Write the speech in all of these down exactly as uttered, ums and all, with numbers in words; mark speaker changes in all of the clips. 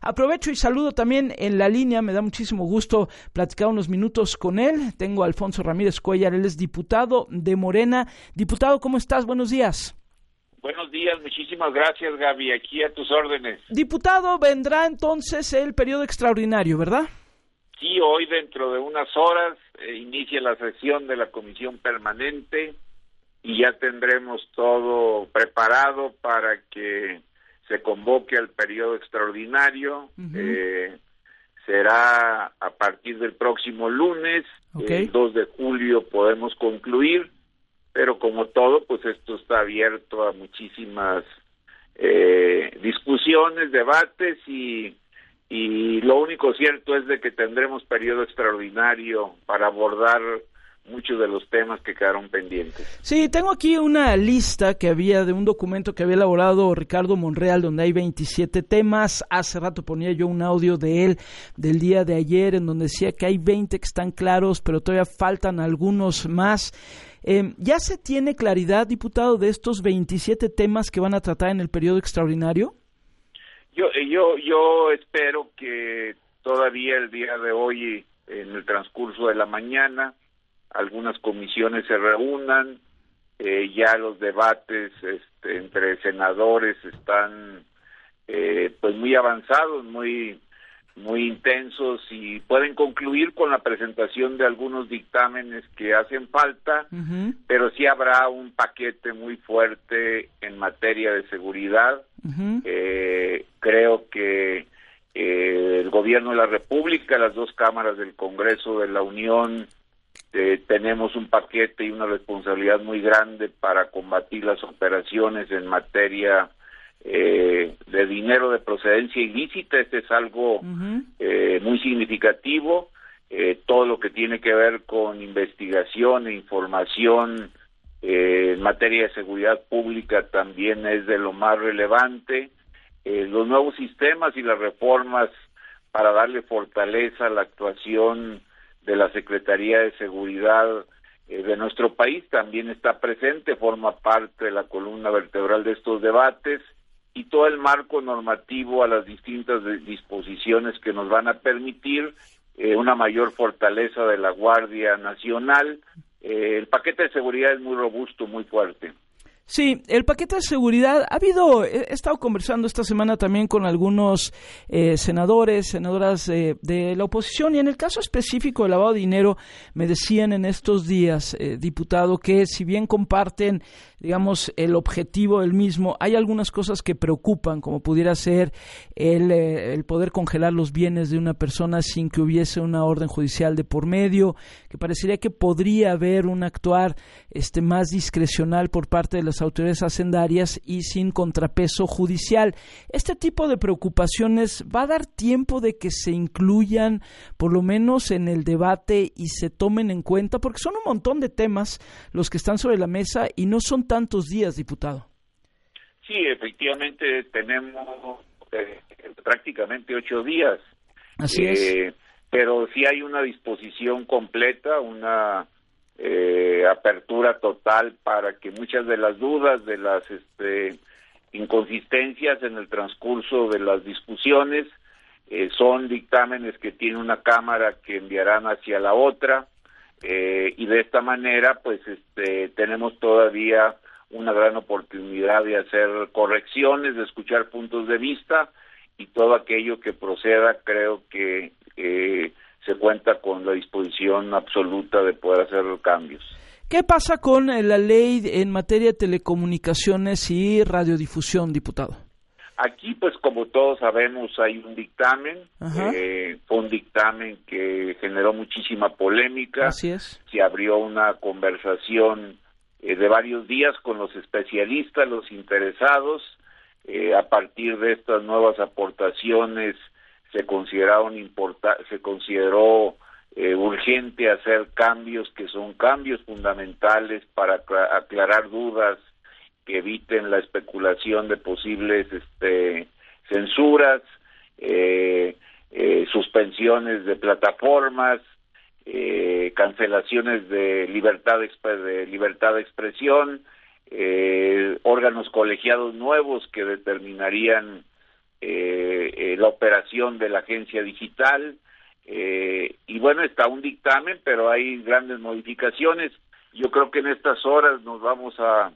Speaker 1: Aprovecho y saludo también en la línea, me da muchísimo gusto platicar unos minutos con él. Tengo a Alfonso Ramírez Cuellar, él es diputado de Morena. Diputado, ¿cómo estás? Buenos días.
Speaker 2: Buenos días, muchísimas gracias, Gaby, aquí a tus órdenes.
Speaker 1: Diputado, vendrá entonces el periodo extraordinario, ¿verdad?
Speaker 2: Sí, hoy dentro de unas horas eh, inicia la sesión de la Comisión Permanente y ya tendremos todo preparado para que se convoque al periodo extraordinario. Uh-huh. Eh, será a partir del próximo lunes, okay. El dos de julio podemos concluir. Pero como todo, pues esto está abierto a muchísimas eh, discusiones, debates y, y lo único cierto es de que tendremos periodo extraordinario para abordar muchos de los temas que quedaron pendientes.
Speaker 1: Sí, tengo aquí una lista que había de un documento que había elaborado Ricardo Monreal donde hay veintisiete temas. Hace rato ponía yo un audio de él del día de ayer en donde decía que hay veinte que están claros, pero todavía faltan algunos más. Eh, ¿Ya se tiene claridad, diputado, de estos veintisiete temas que van a tratar en el periodo extraordinario?
Speaker 2: Yo, yo, yo espero que todavía el día de hoy, en el transcurso de la mañana, algunas comisiones se reúnan, eh, ya los debates este, entre senadores están eh, pues muy avanzados, muy muy intensos y pueden concluir con la presentación de algunos dictámenes que hacen falta, uh-huh. pero sí habrá un paquete muy fuerte en materia de seguridad. Uh-huh. Eh, creo que eh, el Gobierno de la República, las dos cámaras del Congreso de la Unión, eh, tenemos un paquete y una responsabilidad muy grande para combatir las operaciones en materia Eh, de dinero de procedencia ilícita. Este es algo uh-huh. eh, muy significativo. Eh, todo lo que tiene que ver con investigación e información eh, en materia de seguridad pública también es de lo más relevante. Eh, los nuevos sistemas y las reformas para darle fortaleza a la actuación de la Secretaría de Seguridad eh, de nuestro país también está presente, forma parte de la columna vertebral de estos debates. Y todo el marco normativo a las distintas disposiciones que nos van a permitir eh, una mayor fortaleza de la Guardia Nacional. Eh, el paquete de seguridad es muy robusto, muy fuerte.
Speaker 1: Sí, el paquete de seguridad, ha habido, he estado conversando esta semana también con algunos eh, senadores, senadoras eh, de la oposición, y en el caso específico del lavado de dinero, me decían en estos días, eh, diputado, que si bien comparten, digamos, el objetivo del mismo, hay algunas cosas que preocupan, como pudiera ser el, eh, el poder congelar los bienes de una persona sin que hubiese una orden judicial de por medio, que parecería que podría haber un actuar este más discrecional por parte de las autoridades hacendarias y sin contrapeso judicial. Este tipo de preocupaciones, ¿va a dar tiempo de que se incluyan por lo menos en el debate y se tomen en cuenta? Porque son un montón de temas los que están sobre la mesa y no son tantos días, diputado.
Speaker 2: Sí, efectivamente tenemos eh, prácticamente ocho días.
Speaker 1: Así
Speaker 2: eh, es. Pero sí hay una disposición completa, una Eh, apertura total para que muchas de las dudas, de las este, inconsistencias en el transcurso de las discusiones, eh, son dictámenes que tiene una cámara que enviarán hacia la otra, eh, y de esta manera pues este, tenemos todavía una gran oportunidad de hacer correcciones, de escuchar puntos de vista, y todo aquello que proceda creo que eh, se cuenta con la disposición absoluta de poder hacer cambios.
Speaker 1: ¿Qué pasa con la ley en materia de telecomunicaciones y radiodifusión, diputado?
Speaker 2: Aquí, pues como todos sabemos, hay un dictamen, eh, fue un dictamen que generó muchísima polémica.
Speaker 1: Así es.
Speaker 2: Se abrió una conversación eh, de varios días con los especialistas, los interesados. Eh, a partir de estas nuevas aportaciones se consideraron importa- se consideró eh, urgente hacer cambios que son cambios fundamentales para acla- aclarar dudas que eviten la especulación de posibles este, censuras, eh, eh, suspensiones de plataformas, eh, cancelaciones de libertad de, exp- de libertad de expresión, eh, órganos colegiados nuevos que determinarían eh, eh, la operación de la agencia digital, eh, y bueno, está un dictamen, pero hay grandes modificaciones. Yo creo que en estas horas nos vamos a,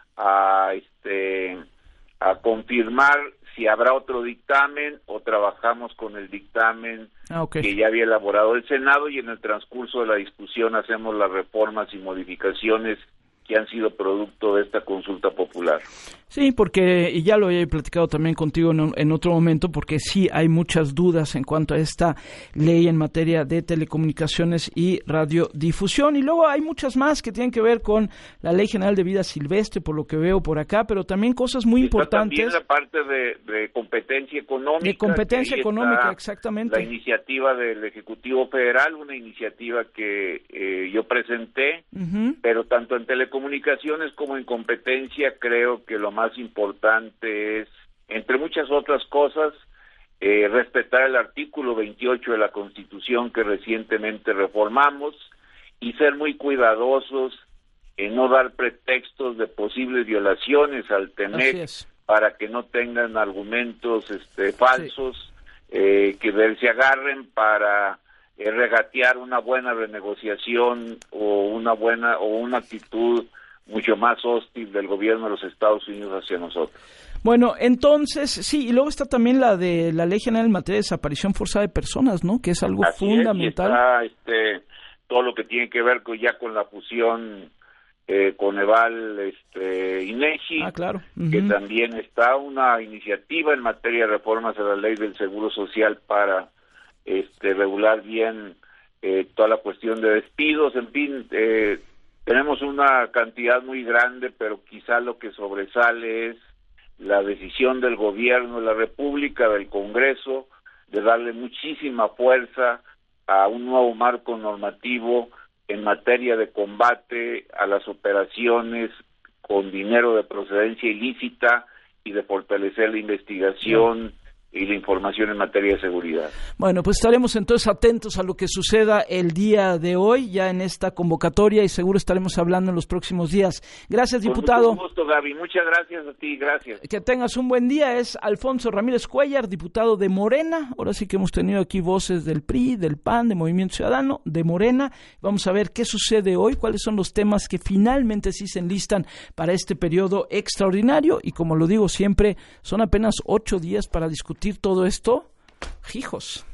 Speaker 2: a este a confirmar si habrá otro dictamen o trabajamos con el dictamen ah, okay. que ya había elaborado el Senado, y en el transcurso de la discusión hacemos las reformas y modificaciones que han sido producto de esta consulta popular.
Speaker 1: Sí, porque, y ya lo he platicado también contigo en, en otro momento, porque sí hay muchas dudas en cuanto a esta ley en materia de telecomunicaciones y radiodifusión, y luego hay muchas más que tienen que ver con la Ley General de Vida Silvestre, por lo que veo por acá, pero también cosas muy
Speaker 2: está
Speaker 1: importantes.
Speaker 2: También la parte de, de competencia económica.
Speaker 1: De competencia económica, exactamente.
Speaker 2: La iniciativa del Ejecutivo Federal, una iniciativa que eh, yo presenté, uh-huh. pero tanto en telecomunicaciones como en competencia creo que lo más importante es, entre muchas otras cosas, eh, respetar el artículo veintiocho de la Constitución que recientemente reformamos y ser muy cuidadosos en no dar pretextos de posibles violaciones al T M E C para que no tengan argumentos este, falsos, sí. eh, que se agarren para eh, regatear una buena renegociación o una buena o una actitud mucho más hostil del gobierno de los Estados Unidos hacia nosotros.
Speaker 1: Bueno, entonces, sí, y luego está también la de la Ley General en materia de desaparición forzada de personas, ¿no? Que es algo
Speaker 2: Así
Speaker 1: fundamental.
Speaker 2: Es, y está, este, todo lo que tiene que ver con ya con la fusión eh, Coneval, este, INEGI,
Speaker 1: ah, claro. Uh-huh.
Speaker 2: que también está una iniciativa en materia de reformas a la Ley del Seguro Social para este, regular bien eh, toda la cuestión de despidos, en fin, eh, tenemos una cantidad muy grande, pero quizá lo que sobresale es la decisión del gobierno de la República, del Congreso, de darle muchísima fuerza a un nuevo marco normativo en materia de combate a las operaciones con dinero de procedencia ilícita y de fortalecer la investigación sí. y la información en materia de seguridad.
Speaker 1: Bueno, pues estaremos entonces atentos a lo que suceda el día de hoy, ya en esta convocatoria, y seguro estaremos hablando en los próximos días. Gracias, diputado.
Speaker 2: Con mucho gusto, Gaby. Muchas gracias a ti, gracias.
Speaker 1: Que tengas un buen día. Es Alfonso Ramírez Cuéllar, diputado de Morena. Ahora sí que hemos tenido aquí voces del P R I, del P A N, de Movimiento Ciudadano, de Morena. Vamos a ver qué sucede hoy, cuáles son los temas que finalmente sí se enlistan para este periodo extraordinario, y como lo digo siempre, son apenas ocho días para discutir todo esto. Hijos.